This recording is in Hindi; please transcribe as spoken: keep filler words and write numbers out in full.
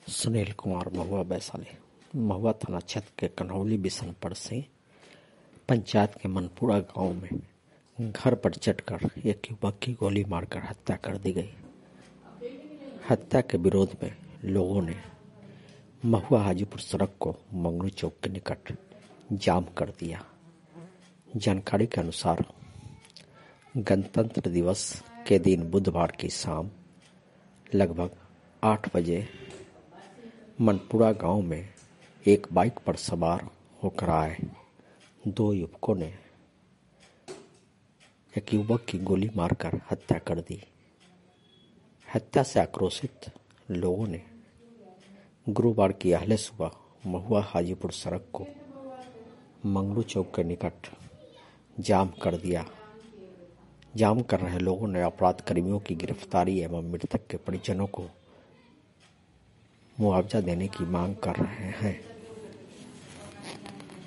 सुनील कुमार, महुआ वैशाली। महुआ थाना क्षेत्र के कन्हौली बिशनपुर से पंचायत के मनपुरा गांव में घर पर चढ़कर एक युवक की गोली मारकर हत्या कर दी गई। हत्या के विरोध में लोगों ने महुआ हाजीपुर सड़क को मंगरू चौक के निकट जाम कर दिया। जानकारी के अनुसार गणतंत्र दिवस के दिन बुधवार की शाम लगभग आठ बजे मनपुरा गांव में एक बाइक पर सवार होकर आए दो युवकों ने एक युवक की गोली मारकर हत्या कर दी। हत्या से आक्रोशित लोगों ने गुरुवार की अहले सुबह महुआ हाजीपुर सड़क को मंगरू चौक के निकट जाम कर दिया। जाम कर रहे लोगों ने अपराध कर्मियों की गिरफ्तारी एवं मृतक के परिजनों को मुआवजा देने की मांग कर रहे हैं।